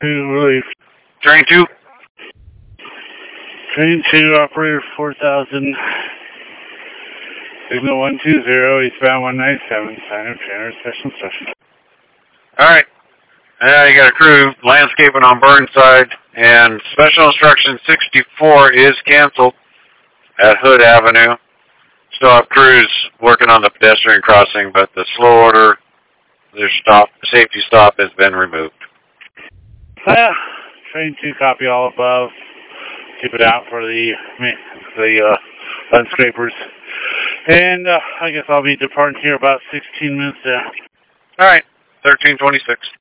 Relief. Train 2. Train 2, operator 4000. Signal 120, eastbound 197. Sign of trainer special instruction. Alright. Now you got a crew landscaping on Burnside, and special instruction 64 is canceled at Hood Avenue. Still have crews working on the pedestrian crossing, but the slow order, their safety stop has been removed. Train 2, copy all above. Keep it out for the landscapers. And I guess I'll be departing here about 16 minutes now. Alright, 1326.